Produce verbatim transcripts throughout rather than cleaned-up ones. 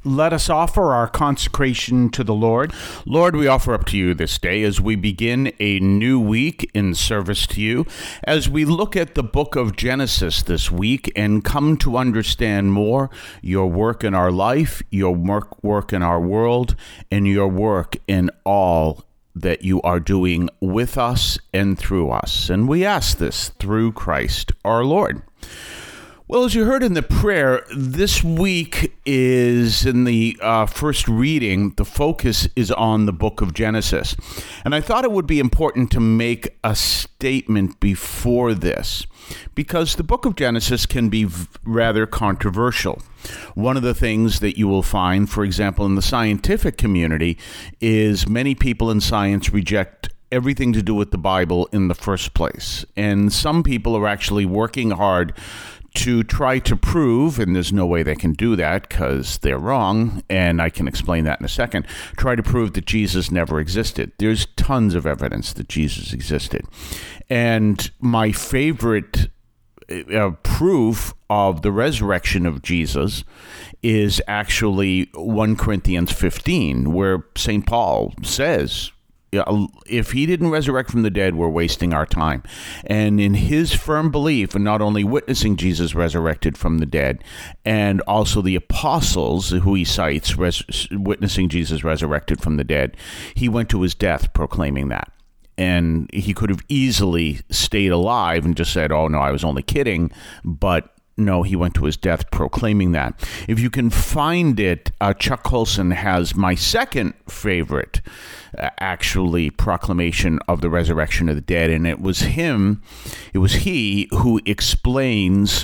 Let us offer our consecration to the Lord. Lord, we offer up to you this day as we begin a new week in service to you, as we look at the book of Genesis this week and come to understand more your work in our life, your work, work in our world, and your work in all that you are doing with us and through us. And we ask this through Christ our Lord. Well, as you heard in the prayer, this week is in the uh, first reading, the focus is on the book of Genesis. And I thought it would be important to make a statement before this, because the book of Genesis can be v- rather controversial. One of the things that you will find, for example, in the scientific community, is many people in science reject everything to do with the Bible in the first place. And some people are actually working hard to try to prove, and there's no way they can do that because they're wrong, and I can explain that in a second, try to prove that Jesus never existed. There's tons of evidence that Jesus existed. And my favorite uh, proof of the resurrection of Jesus is actually First Corinthians fifteen, where Saint Paul says, if he didn't resurrect from the dead, we're wasting our time. And in his firm belief, and not only witnessing Jesus resurrected from the dead, and also the apostles who he cites res- witnessing Jesus resurrected from the dead, he went to his death proclaiming that. And he could have easily stayed alive and just said, oh, no, I was only kidding. But no, he went to his death proclaiming that. If you can find it, uh, Chuck Colson has my second favorite, uh, actually, proclamation of the resurrection of the dead. And it was him, it was he who explains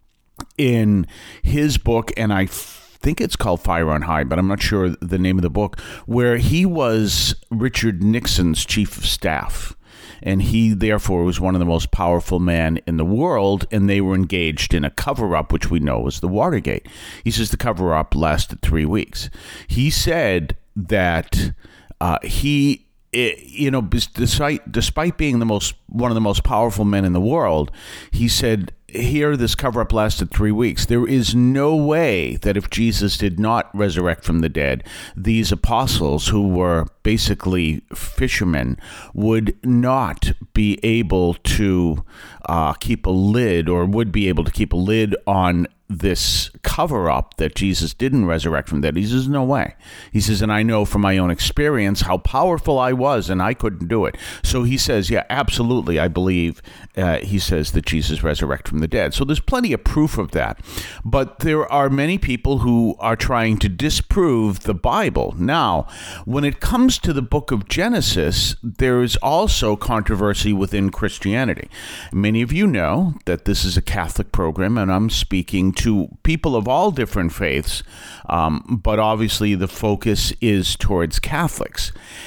in his book, and I think it's called Fire on High, but I'm not sure the name of the book, where he was Richard Nixon's chief of staff. And he, therefore, was one of the most powerful men in the world, and they were engaged in a cover-up, which we know was the Watergate. He says the cover-up lasted three weeks. He said that uh, he, it, you know, despite, despite being the most one of the most powerful men in the world, he said, here, this cover-up lasted three weeks. There is no way that if Jesus did not resurrect from the dead, these apostles, who were basically fishermen, would not be able to uh, keep a lid, or would be able to keep a lid on this cover-up that Jesus didn't resurrect from the dead. He says, no way. He says, and I know from my own experience how powerful I was, and I couldn't do it. So he says, yeah, absolutely, I believe, uh, he says that Jesus resurrected from the dead. So there's plenty of proof of that. But there are many people who are trying to disprove the Bible. Now, when it comes to the book of Genesis, there is also controversy within Christianity. Many of you know that this is a Catholic program, and I'm speaking to people of all different faiths, um, but obviously the focus is towards Catholics.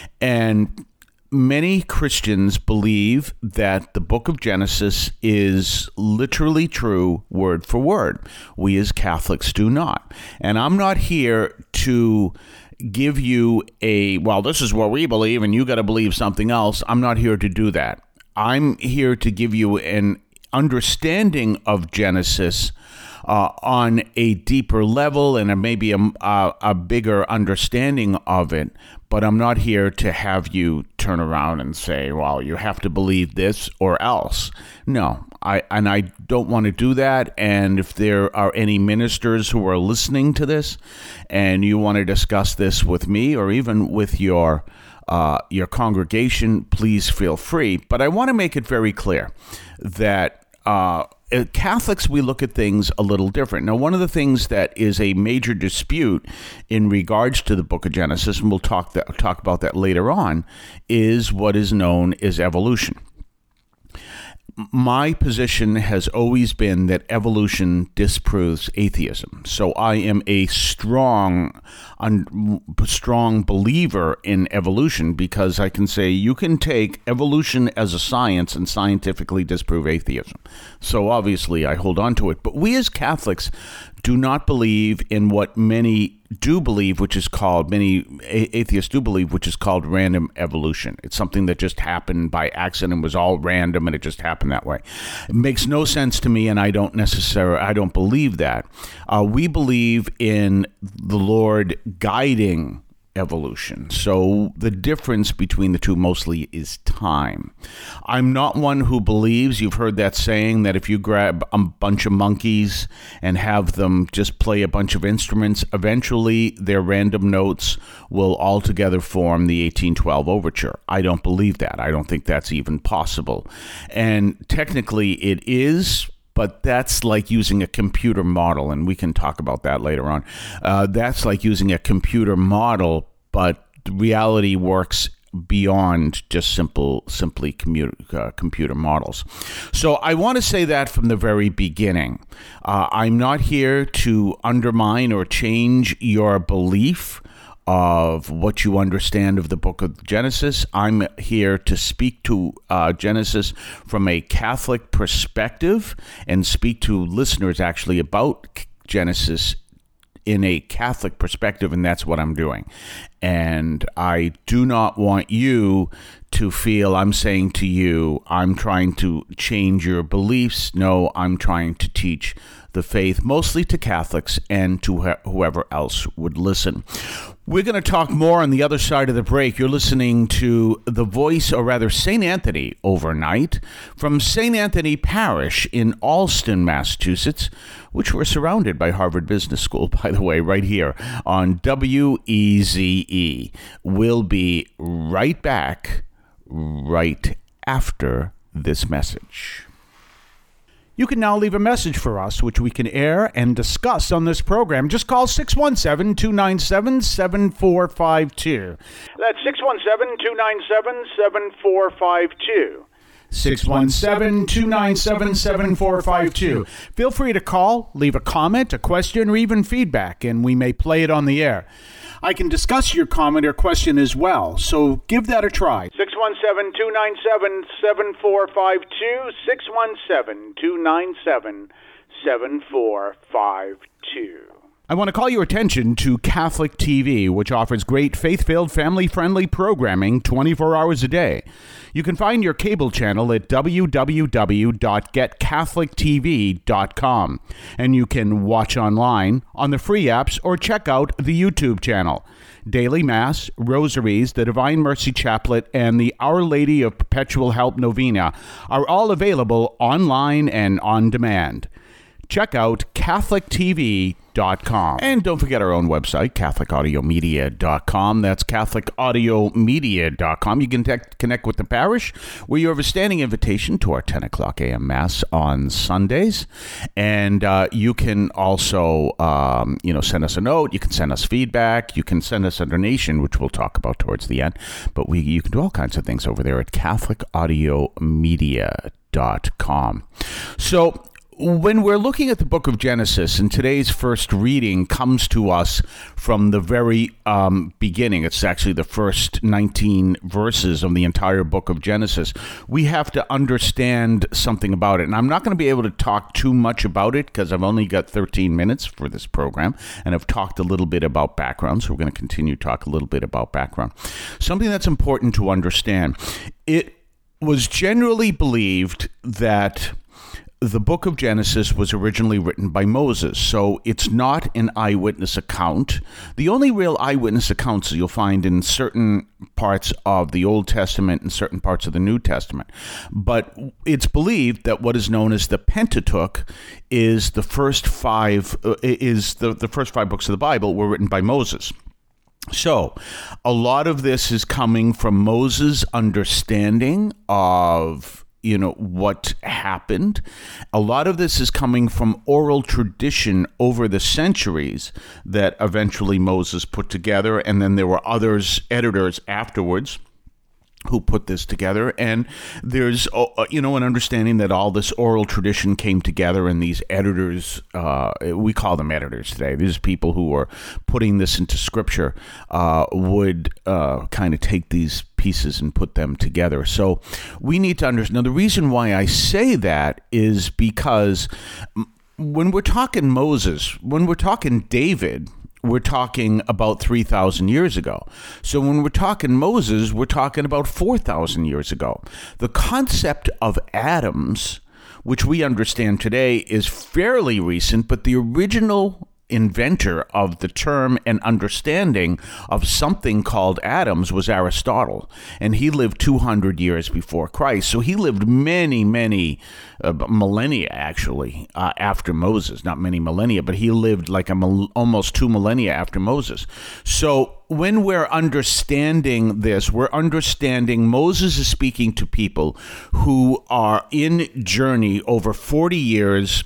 And many Christians believe that the book of Genesis is literally true word for word. We as Catholics do not. And I'm not here to give you a, well, this is what we believe and you got to believe something else. I'm not here to do that. I'm here to give you an understanding of Genesis Uh, on a deeper level and a, maybe a, a, a bigger understanding of it, but I'm not here to have you turn around and say, well, you have to believe this or else. No, I and I don't want to do that. And if there are any ministers who are listening to this and you want to discuss this with me or even with your uh, your congregation, please feel free. But I want to make it very clear that uh, Catholics, we look at things a little different. Now, one of the things that is a major dispute in regards to the book of Genesis, and we'll talk that, talk about that later on, is what is known as evolution. My position has always been that evolution disproves atheism. So I am a strong, un, strong believer in evolution because I can say you can take evolution as a science and scientifically disprove atheism. So obviously I hold on to it. But we as Catholics do not believe in what many do believe, which is called, many atheists do believe, which is called random evolution. It's something that just happened by accident, was all random, and it just happened that way. It makes no sense to me, and I don't necessarily, I don't believe that. Uh, we believe in the Lord guiding evolution. So the difference between the two mostly is time. I'm not one who believes, you've heard that saying, that if you grab a bunch of monkeys and have them just play a bunch of instruments, eventually their random notes will altogether form the eighteen twelve overture. I don't believe that. I don't think that's even possible. And technically it is, but that's like using a computer model, and we can talk about that later on. Uh, that's like using a computer model, but reality works beyond just simple, simply commuter, uh, computer models. So I want to say that from the very beginning. Uh, I'm not here to undermine or change your belief of what you understand of the book of Genesis. I'm here to speak to uh, Genesis from a Catholic perspective and speak to listeners actually about Genesis in a Catholic perspective, and that's what I'm doing. And I do not want you to feel I'm saying to you, I'm trying to change your beliefs. No, I'm trying to teach the faith, mostly to Catholics and to wh- whoever else would listen. We're going to talk more on the other side of the break. You're listening to The Voice, or rather Saint Anthony Overnight, from Saint Anthony Parish in Allston, Massachusetts, which we're surrounded by Harvard Business School, by the way, right here on W E Z E. We'll be right back right after this message. You can now leave a message for us, which we can air and discuss on this program. Just call six one seven, two nine seven, seven four five two. That's six one seven, two nine seven, seven four five two. six one seven, two nine seven, seven four five two. Feel free to call, leave a comment, a question, or even feedback, and we may play it on the air. I can discuss your comment or question as well, so give that a try. six one seven, two nine seven, seven four five two, six one seven, two nine seven, seven four five two. I want to call your attention to Catholic T V, which offers great faith-filled, family-friendly programming twenty-four hours a day. You can find your cable channel at w w w dot get catholic t v dot com, and you can watch online on the free apps or check out the YouTube channel. Daily Mass, Rosaries, the Divine Mercy Chaplet, and the Our Lady of Perpetual Help Novena are all available online and on demand. Check out catholic t v dot com. And don't forget our own website, catholic audio media dot com. That's catholic audio media dot com. You can te- connect with the parish, where you have a standing invitation to our ten o'clock a.m. Mass on Sundays. And uh, you can also, um, you know, send us a note. You can send us feedback. You can send us a donation, which we'll talk about towards the end. But we you can do all kinds of things over there at catholic audio media dot com. So, when we're looking at the book of Genesis, and today's first reading comes to us from the very um, beginning, it's actually the first nineteen verses of the entire book of Genesis, we have to understand something about it. And I'm not going to be able to talk too much about it because I've only got thirteen minutes for this program, and I've talked a little bit about background, so we're going to continue to talk a little bit about background. Something that's important to understand, it was generally believed that the book of Genesis was originally written by Moses, so it's not an eyewitness account. The only real eyewitness accounts you'll find in certain parts of the Old Testament and certain parts of the New Testament. But it's believed that what is known as the Pentateuch is the first five uh, is the, the first five books of the Bible were written by Moses. So, a lot of this is coming from Moses' understanding of you know, what happened. A lot of this is coming from oral tradition over the centuries that eventually Moses put together, and then there were others, editors afterwards, who put this together. And there's, uh, you know, an understanding that all this oral tradition came together, and these editors, uh, we call them editors today, these people who are putting this into scripture, uh, would uh, kind of take these pieces and put them together. So we need to understand. Now, the reason why I say that is because when we're talking Moses, when we're talking David, we're talking about three thousand years ago. So when we're talking Moses, we're talking about four thousand years ago. The concept of atoms, which we understand today, is fairly recent, but the original inventor of the term and understanding of something called atoms was Aristotle, and he lived two hundred years before Christ. So he lived many, many uh, millennia, actually, uh, after Moses. Not many millennia, but he lived like a mil- almost two millennia after Moses. So when we're understanding this, we're understanding Moses is speaking to people who are in journey over forty years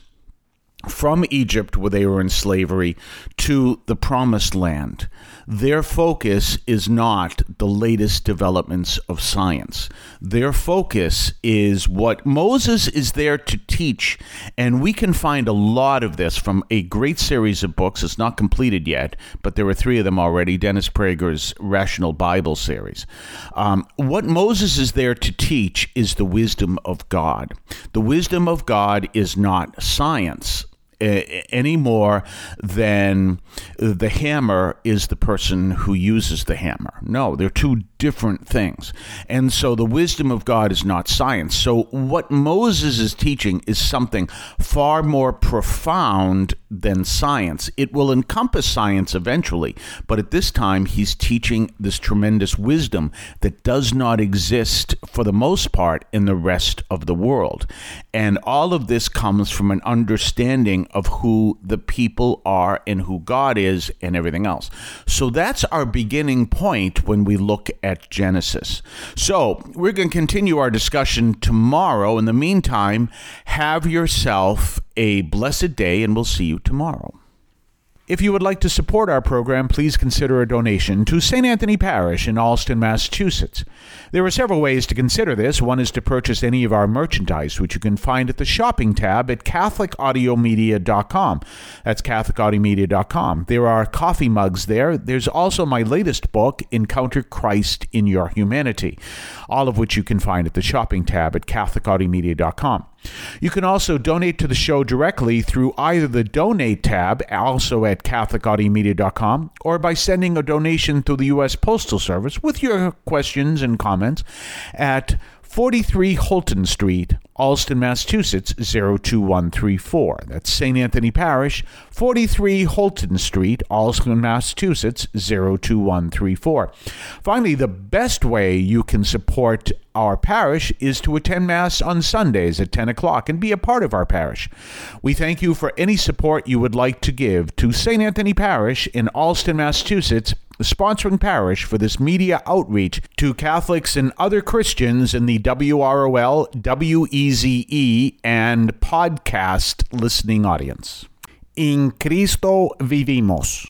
from Egypt, where they were in slavery, to the Promised Land. Their focus is not the latest developments of science. Their focus is what Moses is there to teach, and we can find a lot of this from a great series of books. It's not completed yet, but there are three of them already, Dennis Prager's Rational Bible series. Um, what Moses is there to teach is the wisdom of God. The wisdom of God is not science any more than the hammer is the person who uses the hammer. No, they're two different things. And so the wisdom of God is not science. So what Moses is teaching is something far more profound than science. It will encompass science eventually, but at this time he's teaching this tremendous wisdom that does not exist for the most part in the rest of the world. And all of this comes from an understanding of who the people are and who God is and everything else. So that's our beginning point when we look at Genesis. So we're going to continue our discussion tomorrow. In the meantime, have yourself a blessed day, and we'll see you tomorrow. If you would like to support our program, please consider a donation to Saint Anthony Parish in Allston, Massachusetts. There are several ways to consider this. One is to purchase any of our merchandise, which you can find at the shopping tab at Catholic Audio Media dot com. That's Catholic Audio Media dot com. There are coffee mugs there. There's also my latest book, Encounter Christ in Your Humanity, all of which you can find at the shopping tab at Catholic Audio Media dot com. You can also donate to the show directly through either the Donate tab, also at Catholic Audio Media dot com, or by sending a donation through the U S Postal Service with your questions and comments at forty-three Holton Street, Allston, Massachusetts, zero two one three four. That's Saint Anthony Parish, forty-three Holton Street, Allston, Massachusetts, zero two one three four. Finally, the best way you can support our parish is to attend Mass on Sundays at ten o'clock and be a part of our parish. We thank you for any support you would like to give to Saint Anthony Parish in Allston, Massachusetts, the sponsoring parish for this media outreach to Catholics and other Christians in the W R O L, W E Z E, and podcast listening audience. In Cristo vivimos.